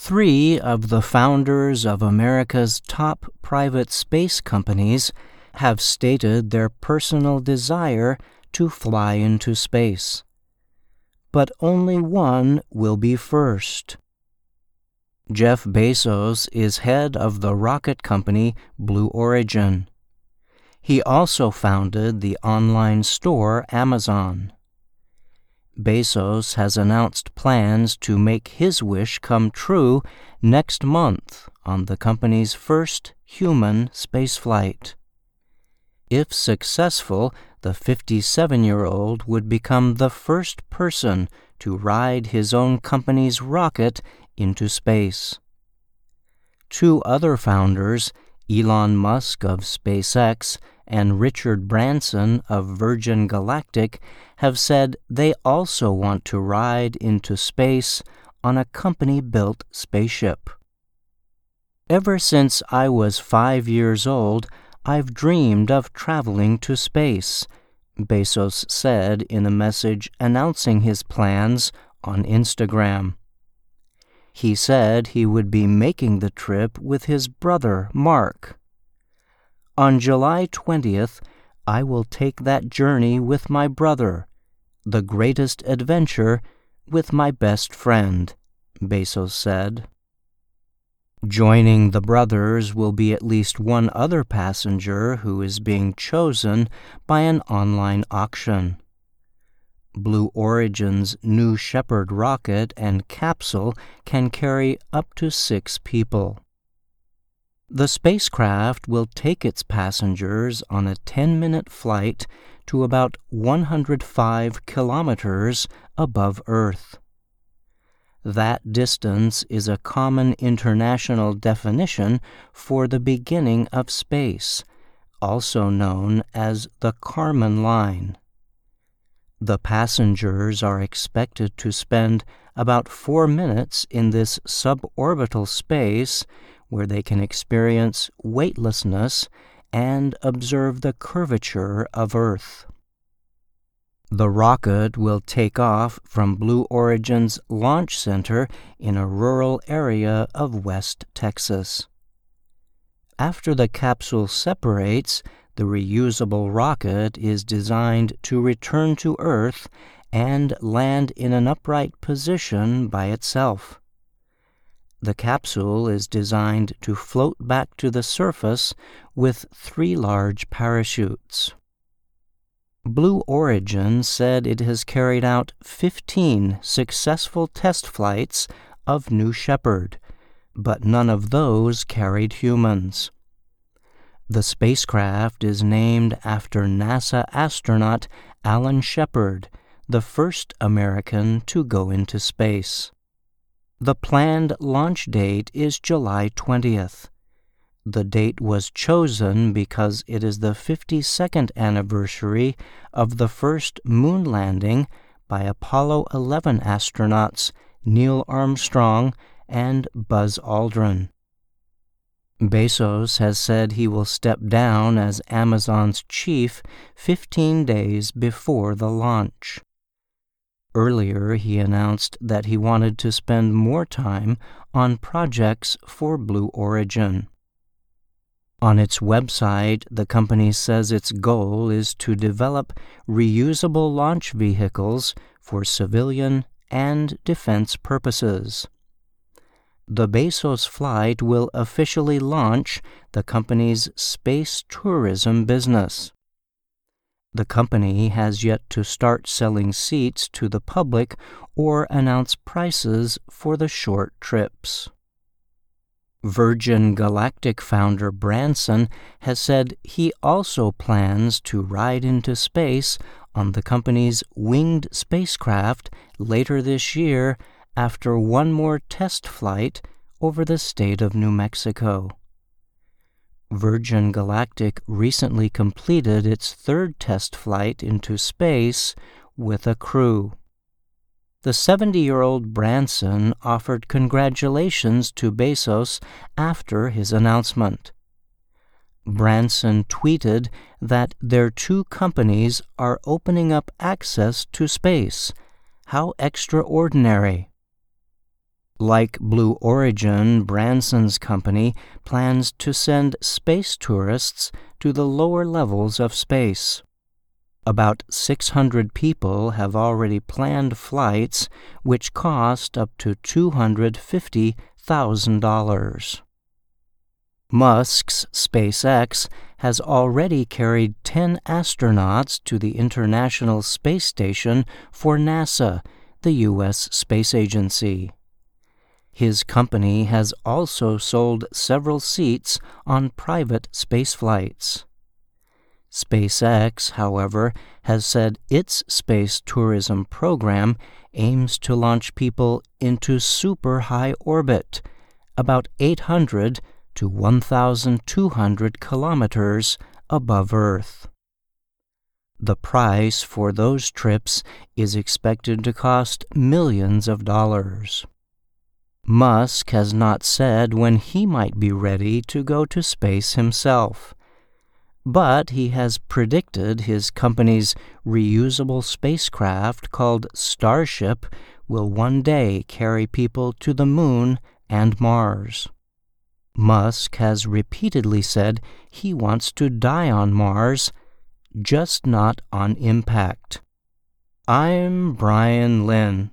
Three of the founders of America's top private space companies have stated their personal desire to fly into space. But only one will be first. Jeff Bezos is head of the rocket company Blue Origin. He also founded the online store Amazon. Bezos has announced plans to make his wish come true next month on the company's first human spaceflight. If successful, the 57-year-old would become the first person to ride his own company's rocket into space. Two other founders, Elon Musk of SpaceX and Richard Branson of Virgin Galactic, have said they also want to ride into space on a company-built spaceship. Ever since I was 5 years old, I've dreamed of traveling to space, Bezos said in a message announcing his plans on Instagram. He said he would be making the trip with his brother, Mark. On July 20th, I will take that journey with my brother, the greatest adventure with my best friend, Bezos said. Joining the brothers will be at least one other passenger who is being chosen by an online auction. Blue Origin's New Shepard rocket and capsule can carry up to 6 people. The spacecraft will take its passengers on a 10-minute flight to about 105 kilometers above Earth. That distance is a common international definition for the beginning of space, also known as the Kármán line. The passengers are expected to spend about 4 minutes in this suborbital space where they can experience weightlessness and observe the curvature of Earth. The rocket will take off from Blue Origin's launch center in a rural area of West Texas. After the capsule separates, the reusable rocket is designed to return to Earth and land in an upright position by itself. The capsule is designed to float back to the surface with 3 large parachutes. Blue Origin said it has carried out 15 successful test flights of New Shepard, but none of those carried humans. The spacecraft is named after NASA astronaut Alan Shepard, the first American to go into space. The planned launch date is July 20th. The date was chosen because it is the 52nd anniversary of the first moon landing by Apollo 11 astronauts Neil Armstrong and Buzz Aldrin. Bezos has said he will step down as Amazon's chief 15 days before the launch. Earlier, he announced that he wanted to spend more time on projects for Blue Origin. On its website, the company says its goal is to develop reusable launch vehicles for civilian and defense purposes. The Bezos flight will officially launch the company's space tourism business. The company has yet to start selling seats to the public or announce prices for the short trips. Virgin Galactic founder Branson has said he also plans to ride into space on the company's winged spacecraft later this year after one more test flight over the state of New Mexico. Virgin Galactic recently completed its 3rd test flight into space with a crew. The 70-year-old Branson offered congratulations to Bezos after his announcement. Branson tweeted that their 2 companies are opening up access to space. How extraordinary! Like Blue Origin, Branson's company plans to send space tourists to the lower levels of space. About 600 people have already planned flights which cost up to $250,000. Musk's SpaceX has already carried 10 astronauts to the International Space Station for NASA, the U.S. space agency. His company has also sold several seats on private space flights. SpaceX, however, has said its space tourism program aims to launch people into super high orbit, about 800 to 1,200 kilometers above Earth. The price for those trips is expected to cost millions of dollars. Musk has not said when he might be ready to go to space himself, but he has predicted his company's reusable spacecraft called Starship will one day carry people to the Moon and Mars. Musk has repeatedly said he wants to die on Mars, just not on impact. I'm Brian Lynn.